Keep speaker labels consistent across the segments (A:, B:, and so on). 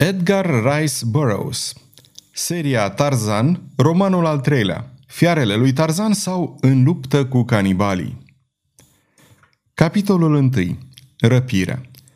A: Edgar Rice Burroughs. Seria Tarzan, romanul al treilea. Fiarele lui Tarzan sau În luptă cu canibalii. Capitolul 1. Răpirea.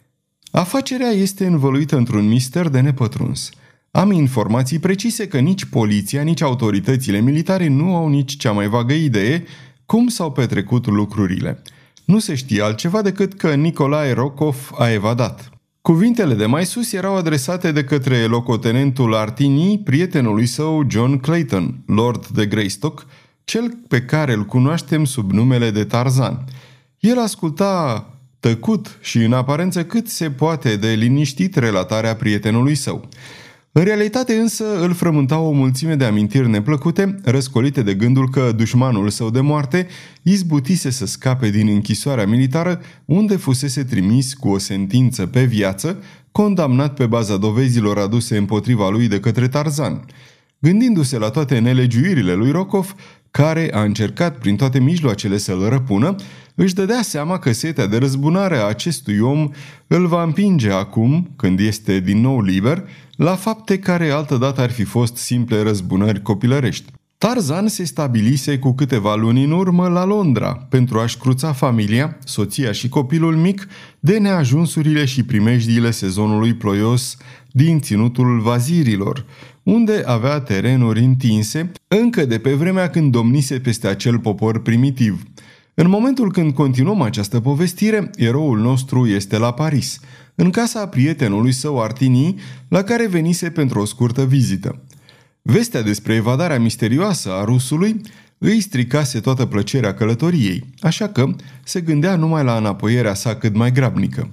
A: Afacerea este învăluită într-un mister de nepătruns. Am informații precise că nici poliția, nici autoritățile militare nu au nici cea mai vagă idee cum s-au petrecut lucrurile. Nu se știe altceva decât că Nicolae Rokov a evadat. Cuvintele de mai sus erau adresate de către locotenentul Artini, prietenului său John Clayton, lord de Greystock, cel pe care îl cunoaștem sub numele de Tarzan. El asculta tăcut și în aparență cât se poate de liniștit relatarea prietenului său. În realitate însă îl frământa o mulțime de amintiri neplăcute, răscolite de gândul că dușmanul său de moarte izbutise să scape din închisoarea militară unde fusese trimis cu o sentință pe viață, condamnat pe baza dovezilor aduse împotriva lui de către Tarzan. Gândindu-se la toate nelegiuirile lui Rokov, care a încercat prin toate mijloacele să-l răpună, își dădea seama că setea de răzbunare a acestui om îl va împinge acum, când este din nou liber, la fapte care altădată ar fi fost simple răzbunări copilărești. Tarzan se stabilise cu câteva luni în urmă la Londra pentru a-și cruța familia, soția și copilul mic de neajunsurile și primejdiile sezonului ploios din ținutul vazirilor, unde avea terenuri întinse încă de pe vremea când domnise peste acel popor primitiv. În momentul când continuăm această povestire, eroul nostru este la Paris, în casa prietenului său Artini, la care venise pentru o scurtă vizită. Vestea despre evadarea misterioasă a rusului îi stricase toată plăcerea călătoriei, așa că se gândea numai la înapoierea sa cât mai grabnică.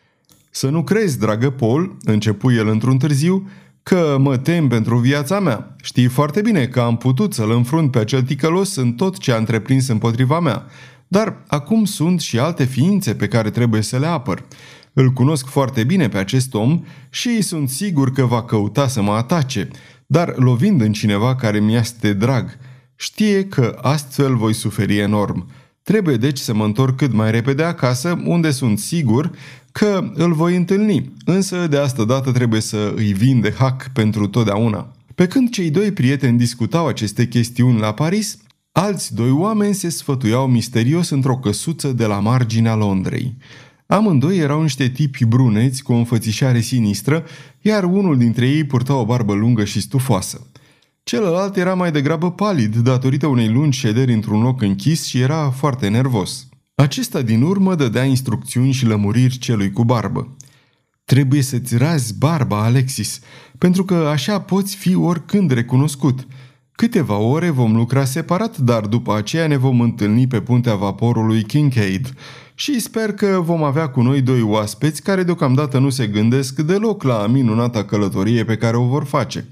A: "Să nu crezi, dragă Paul," începu el într-un târziu, "că mă tem pentru viața mea. Știi foarte bine că am putut să-l înfrunt pe acel ticălos în tot ce a întreprins împotriva mea, dar acum sunt și alte ființe pe care trebuie să le apăr. Îl cunosc foarte bine pe acest om și sunt sigur că va căuta să mă atace, dar lovind în cineva care mi-este drag, știe că astfel voi suferi enorm. Trebuie deci să mă întorc cât mai repede acasă, unde sunt sigur că îl voi întâlni, însă de asta dată trebuie să îi vin de hac pentru totdeauna." Pe când cei doi prieteni discutau aceste chestiuni la Paris, alți doi oameni se sfătuiau misterios într-o căsuță de la marginea Londrei. Amândoi erau niște tipi bruneți cu o înfățișare sinistră, iar unul dintre ei purta o barbă lungă și stufoasă. Celălalt era mai degrabă palid, datorită unei lungi șederi într-un loc închis și era foarte nervos. Acesta din urmă dădea instrucțiuni și lămuriri celui cu barbă. "Trebuie să-ți razi barba, Alexis, pentru că așa poți fi oricând recunoscut. Câteva ore vom lucra separat, dar după aceea ne vom întâlni pe puntea vaporului Kincaid și sper că vom avea cu noi doi oaspeți care deocamdată nu se gândesc deloc la minunata călătorie pe care o vor face.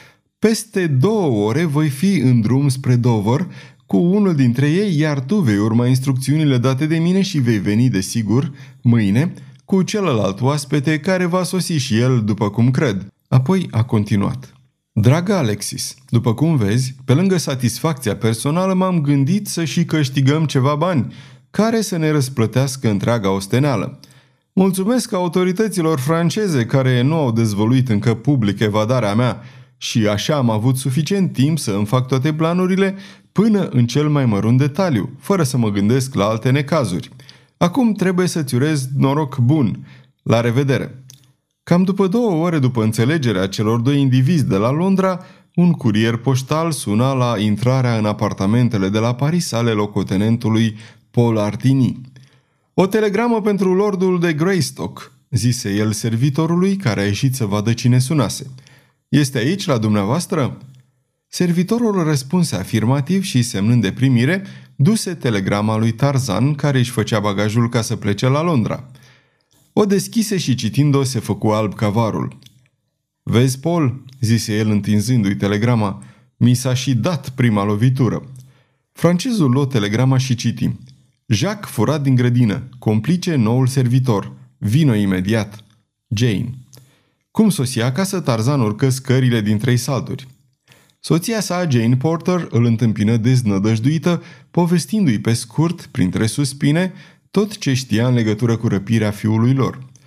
A: Peste 2 ore voi fi în drum spre Dover cu unul dintre ei, iar tu vei urma instrucțiunile date de mine și vei veni, desigur, mâine, cu celălalt oaspete care va sosi și el, după cum cred." Apoi a continuat. "Dragă Alexis, după cum vezi, pe lângă satisfacția personală m-am gândit să și câștigăm ceva bani, care să ne răsplătească întreaga osteneală. Mulțumesc autorităților franceze care nu au dezvăluit încă public evadarea mea și așa am avut suficient timp să îmi fac toate planurile până în cel mai mărunt detaliu, fără să mă gândesc la alte necazuri. Acum trebuie să-ți urez noroc bun. La revedere." Cam după 2 ore după înțelegerea celor doi indivizi de la Londra, un curier poștal suna la intrarea în apartamentele de la Paris ale locotenentului Paul Artini. "O telegramă pentru lordul de Greystock," zise el servitorului care a ieșit să vadă cine sunase. "Este aici la dumneavoastră?" Servitorul răspunse afirmativ și, semnând de primire, duse telegrama lui Tarzan, care își făcea bagajul ca să plece la Londra. O deschise și citind-o se făcu alb ca varul. "Vezi, Paul," zise el întinzându-i telegrama, "mi s-a și dat prima lovitură." Francezul luă telegrama și citi: "Jacques furat din grădină, complice noul servitor, vino imediat. Jane." Cum sosi acasă, Tarzan urcă scările din 3 salturi. Soția sa, Jane Porter, îl întâmpină deznădăjduită, povestindu-i pe scurt, printre suspine, tot ce știa în legătură cu răpirea fiului lor.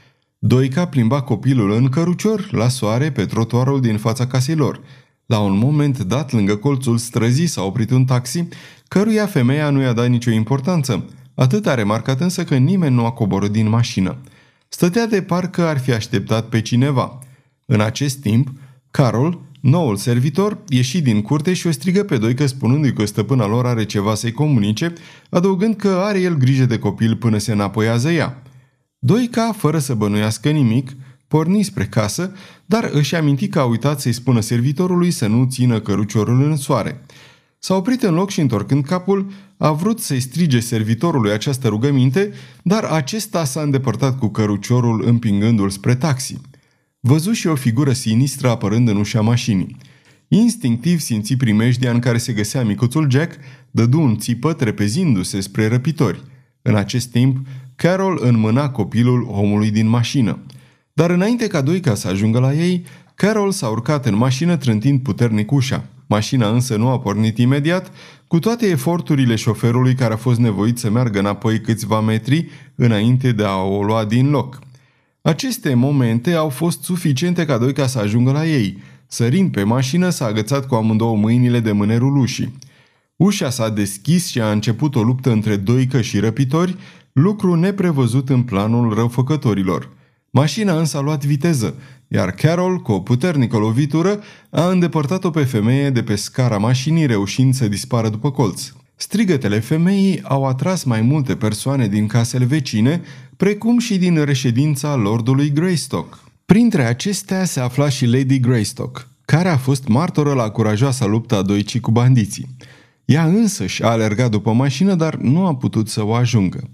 A: Doica plimba copilul în cărucior, la soare, pe trotuarul din fața casei lor. La un moment dat, lângă colțul străzii, s-a oprit un taxi, căruia femeia nu i-a dat nicio importanță. Atât a remarcat însă că nimeni nu a coborât din mașină. Stătea de parcă ar fi așteptat pe cineva. În acest timp, Carol, noul servitor, ieși din curte și o strigă pe Doică spunându-i că stăpâna lor are ceva să-i comunice, adăugând că are el grijă de copil până se înapoiază ea. Doica, fără să bănuiască nimic, porni spre casă, dar își aminti că a uitat să-i spună servitorului să nu țină căruciorul în soare. S-a oprit în loc și, întorcând capul, a vrut să-i strige servitorului această rugăminte, dar acesta s-a îndepărtat cu căruciorul împingându-l spre taxi. Văzu și o figură sinistră apărând în ușa mașinii. Instinctiv simți primejdia în care se găsea micuțul Jack, dădu un țipăt repezindu-se spre răpitori. În acest timp, Carol înmâna copilul omului din mașină. Dar înainte ca Doica să ajungă la ei, Carol s-a urcat în mașină trântind puternic ușa. Mașina însă nu a pornit imediat, cu toate eforturile șoferului care a fost nevoit să meargă înapoi câțiva metri înainte de a o lua din loc. Aceste momente au fost suficiente ca Doica să ajungă la ei. Sărind pe mașină, s-a agățat cu amândouă mâinile de mânerul ușii. Ușa s-a deschis și a început o luptă între Doică și răpitori, lucru neprevăzut în planul răufăcătorilor. Mașina însă a luat viteză, iar Carol, cu o puternică lovitură, a îndepărtat-o pe femeie de pe scara mașinii, reușind să dispară după colț. Strigătele femeii au atras mai multe persoane din casele vecine, precum și din reședința lordului Greystock. Printre acestea se afla și Lady Greystock, care a fost martoră la curajoasa luptă a Doicii cu bandiții. Ea însăși a alergat după mașină, dar nu a putut să o ajungă.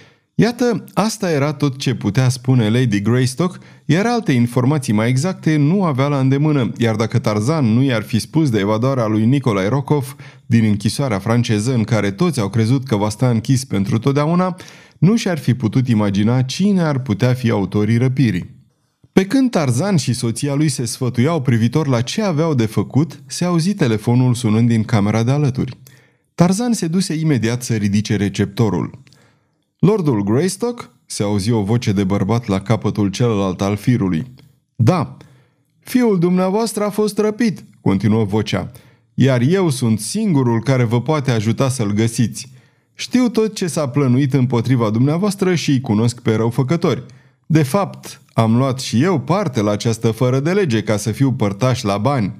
A: Iată, asta era tot ce putea spune Lady Greystock, iar alte informații mai exacte nu avea la îndemână, iar dacă Tarzan nu i-ar fi spus de evadoarea lui Nicolae Rocoff din închisoarea franceză în care toți au crezut că va sta închis pentru totdeauna, nu și-ar fi putut imagina cine ar putea fi autorii răpirii. Pe când Tarzan și soția lui se sfătuiau privitor la ce aveau de făcut, se auzi telefonul sunând din camera de alături. Tarzan se duse imediat să ridice receptorul. Lordul Greystock? Se auzi o voce de bărbat la capătul celălalt al firului. Da, fiul dumneavoastră a fost răpit, continuă vocea, iar eu sunt singurul care vă poate ajuta să-l găsiți. Știu tot ce s-a plănuit împotriva dumneavoastră și îi cunosc pe răufăcători. De fapt, am luat și eu parte la această fără de lege ca să fiu părtaș la bani.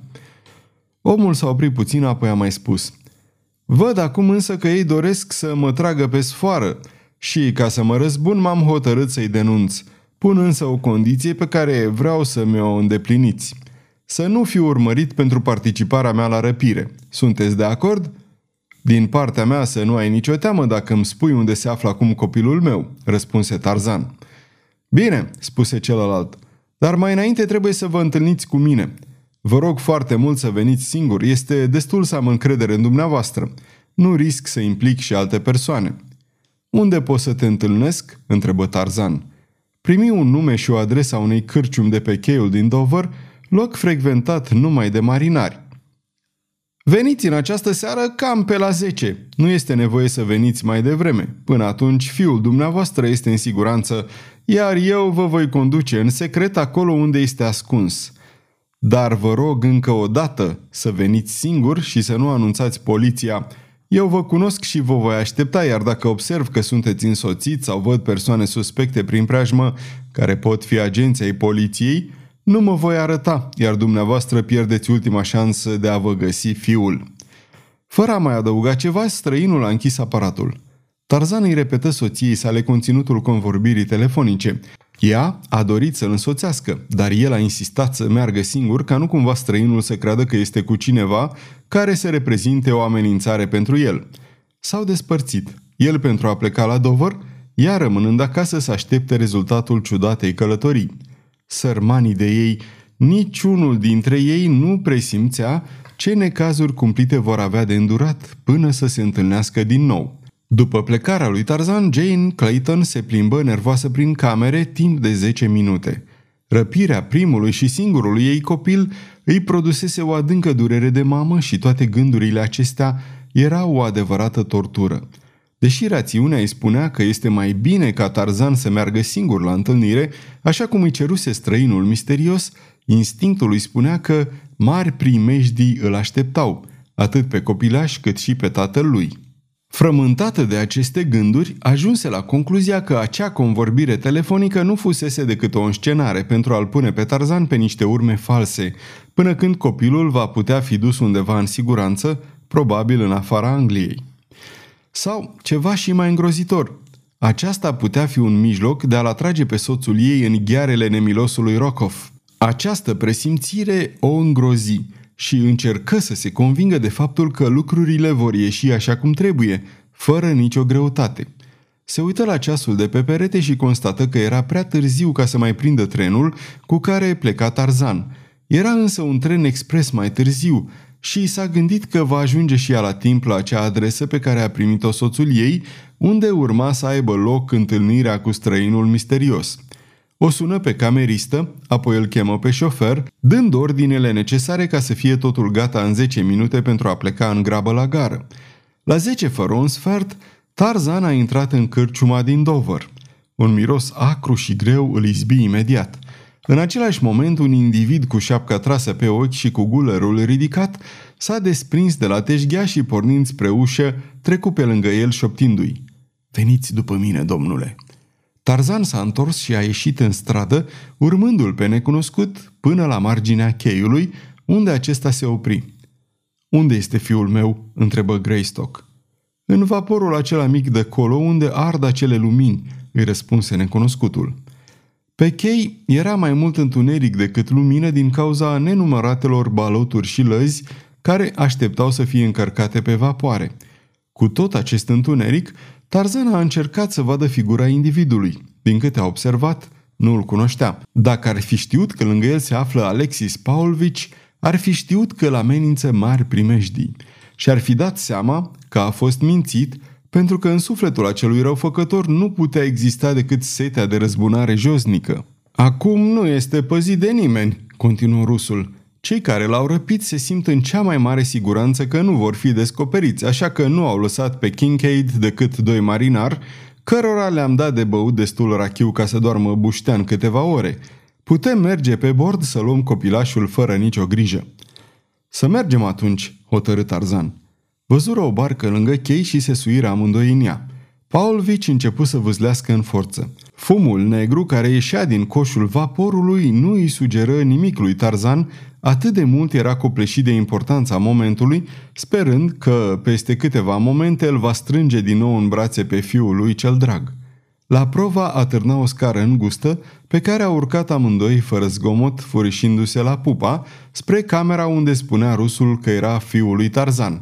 A: Omul s-a oprit puțin, apoi a mai spus. Văd acum însă că ei doresc să mă tragă pe sfoară și, ca să mă răzbun, m-am hotărât să-i denunț. Pun însă o condiție pe care vreau să mi-o îndepliniți. Să nu fiu urmărit pentru participarea mea la răpire. Sunteți de acord? Din partea mea să nu ai nicio teamă dacă îmi spui unde se află acum copilul meu, răspunse Tarzan. Bine, spuse celălalt, dar mai înainte trebuie să vă întâlniți cu mine. Vă rog foarte mult să veniți singur, este destul să am încredere în dumneavoastră. Nu risc să implic și alte persoane. Unde pot să te întâlnesc? Întrebă Tarzan. Primi un nume și o adresă a unei cârciumi de pe cheiul din Dover, loc frecventat numai de marinari. Veniți în această seară cam pe la 10. Nu este nevoie să veniți mai devreme. Până atunci, fiul dumneavoastră este în siguranță, iar eu vă voi conduce în secret acolo unde este ascuns. Dar vă rog încă o dată să veniți singur și să nu anunțați poliția. Eu vă cunosc și vă voi aștepta, iar dacă observ că sunteți însoțiți sau văd persoane suspecte prin preajmă care pot fi agenții ai poliției, nu mă voi arăta, iar dumneavoastră pierdeți ultima șansă de a vă găsi fiul. Fără a mai adăuga ceva, străinul a închis aparatul. Tarzan îi repetă soției sale conținutul convorbirii telefonice. Ea a dorit să-l însoțească, dar el a insistat să meargă singur ca nu cumva străinul să creadă că este cu cineva care să reprezinte o amenințare pentru el. S-au despărțit, el pentru a pleca la Dover, ea rămânând acasă să aștepte rezultatul ciudatei călătorii. Sărmanii de ei, niciunul dintre ei nu presimțea ce necazuri cumplite vor avea de îndurat până să se întâlnească din nou. După plecarea lui Tarzan, Jane Clayton se plimbă nervoasă prin camere timp de 10 minute. Răpirea primului și singurului ei copil îi produsese o adâncă durere de mamă și toate gândurile acestea erau o adevărată tortură. Deși rațiunea îi spunea că este mai bine ca Tarzan să meargă singur la întâlnire, așa cum îi ceruse străinul misterios, instinctul îi spunea că mari primejdii îl așteptau, atât pe copilaș cât și pe tatăl lui. Frământată de aceste gânduri, ajunse la concluzia că acea convorbire telefonică nu fusese decât o înscenare pentru a-l pune pe Tarzan pe niște urme false, până când copilul va putea fi dus undeva în siguranță, probabil în afara Angliei. Sau ceva și mai îngrozitor. Aceasta putea fi un mijloc de a-l atrage pe soțul ei în ghearele nemilosului Rokoff. Această presimțire o îngrozi și încercă să se convingă de faptul că lucrurile vor ieși așa cum trebuie, fără nicio greutate. Se uită la ceasul de pe perete și constată că era prea târziu ca să mai prindă trenul cu care pleca Tarzan. Era însă un tren expres mai târziu și s-a gândit că va ajunge și ea la timp la acea adresă pe care a primit-o soțul ei, unde urma să aibă loc întâlnirea cu străinul misterios. O sună pe cameristă, apoi îl chemă pe șofer, dând ordinele necesare ca să fie totul gata în 10 minute pentru a pleca în grabă la gară. La 10 fără un sfert, Tarzan a intrat în cârciuma din Dover. Un miros acru și greu îl izbi imediat. În același moment, un individ cu șapca trasă pe ochi și cu gulerul ridicat s-a desprins de la teșghea și, pornind spre ușă, trecu pe lângă el șoptindu-i: "Veniți după mine, domnule." Tarzan s-a întors și a ieșit în stradă, urmându-l pe necunoscut până la marginea cheiului, unde acesta se opri. "Unde este fiul meu?" întrebă Greystock. "În vaporul acela mic de colo, unde ard acele lumini," îi răspunse necunoscutul. Pe chei era mai mult întuneric decât lumină din cauza nenumăratelor baloturi și lăzi care așteptau să fie încărcate pe vapoare. Cu tot acest întuneric, Tarzan a încercat să vadă figura individului. Din câte a observat, nu îl cunoștea. Dacă ar fi știut că lângă el se află Alexis Paulvici, ar fi știut că îl amenință mari primejdii și ar fi dat seama că a fost mințit, pentru că în sufletul acelui răufăcător nu putea exista decât setea de răzbunare josnică. "Acum nu este păzit de nimeni," continuă rusul. "Cei care l-au răpit se simt în cea mai mare siguranță că nu vor fi descoperiți, așa că nu au lăsat pe Kincaid decât 2 marinari, cărora le-am dat de băut destul rachiu ca să doarmă buștean câteva ore. Putem merge pe bord să luăm copilașul fără nicio grijă." "Să mergem atunci," hotărâ Tarzan. Văzură o barcă lângă chei și se suiră amândoi în ea. Paulvici începu să vâslească în forță. Fumul negru care ieșea din coșul vaporului nu îi sugeră nimic lui Tarzan, atât de mult era copleșit de importanța momentului, sperând că peste câteva momente îl va strânge din nou în brațe pe fiul lui cel drag. La prova atârna o scară îngustă, pe care au urcat amândoi fără zgomot, furișindu-se la pupa, spre camera unde spunea rusul că era fiul lui Tarzan.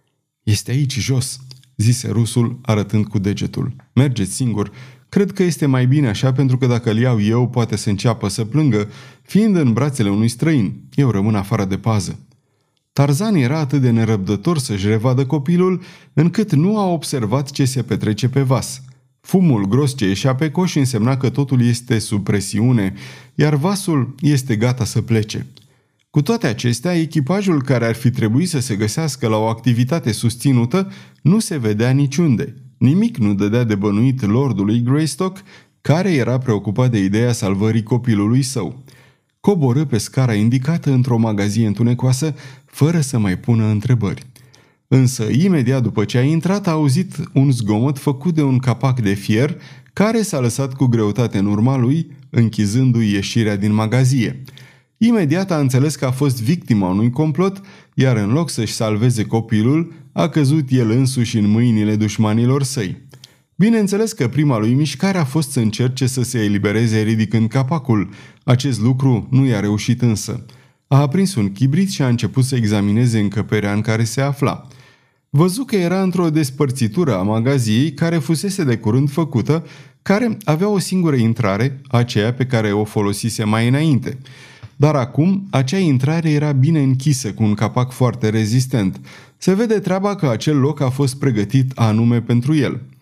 A: "Este aici jos," zise rusul, arătând cu degetul. "Mergeți singur. Cred că este mai bine așa, pentru că dacă îl iau eu, poate să înceapă să plângă, fiind în brațele unui străin. Eu rămân afară de pază." Tarzan era atât de nerăbdător să-și revadă copilul, încât nu a observat ce se petrece pe vas. Fumul gros ce ieșea pe coș însemna că totul este sub presiune, iar vasul este gata să plece. Cu toate acestea, echipajul care ar fi trebuit să se găsească la o activitate susținută nu se vedea niciunde. Nimic nu dădea de bănuit lordului Greystock, care era preocupat de ideea salvării copilului său. Coborâ pe scara indicată într-o magazie întunecoasă, fără să mai pună întrebări. Însă, imediat după ce a intrat, a auzit un zgomot făcut de un capac de fier, care s-a lăsat cu greutate în urma lui, închizându-i ieșirea din magazie. Imediat a înțeles că a fost victima unui complot, iar în loc să-și salveze copilul, a căzut el însuși în mâinile dușmanilor săi. Bineînțeles că prima lui mișcare a fost să încerce să se elibereze ridicând capacul. Acest lucru nu i-a reușit însă. A aprins un chibrit și a început să examineze încăperea în care se afla. Văzu că era într-o despărțitură a magaziei care fusese de curând făcută, care avea o singură intrare, aceea pe care o folosise mai înainte. Dar acum, acea intrare era bine închisă cu un capac foarte rezistent. Se vede treaba că acel loc a fost pregătit anume pentru el.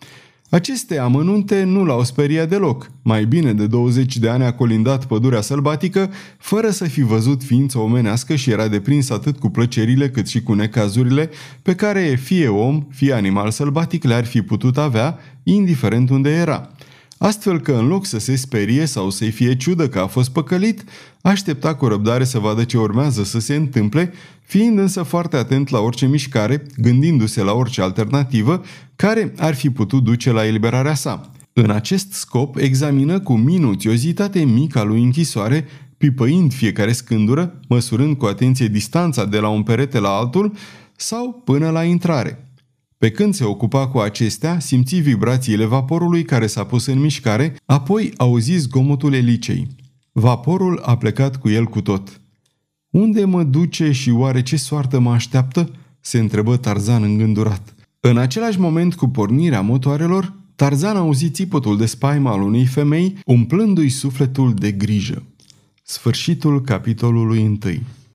A: Aceste amănunte nu l-au speriat deloc. Mai bine de 20 de ani a colindat pădurea sălbatică, fără să fi văzut ființă omenească și era deprins atât cu plăcerile cât și cu necazurile pe care fie om, fie animal sălbatic le-ar fi putut avea, indiferent unde era. Astfel că în loc să se sperie sau să-i fie ciudă că a fost păcălit, aștepta cu răbdare să vadă ce urmează să se întâmple, fiind însă foarte atent la orice mișcare, gândindu-se la orice alternativă care ar fi putut duce la eliberarea sa. În acest scop examină cu minuțiozitate mica lui închisoare, pipăind fiecare scândură, măsurând cu atenție distanța de la un perete la altul sau până la intrare. Pe când se ocupa cu acestea, simți vibrațiile vaporului care s-a pus în mișcare, apoi auzi zgomotul elicei. Vaporul a plecat cu el cu tot. Unde mă duce și oare ce soartă mă așteaptă?" se întrebă Tarzan îngândurat. În același moment cu pornirea motoarelor, Tarzan auzi țipătul de spaimă al unei femei, umplându-i sufletul de grijă. Sfârșitul capitolului 1.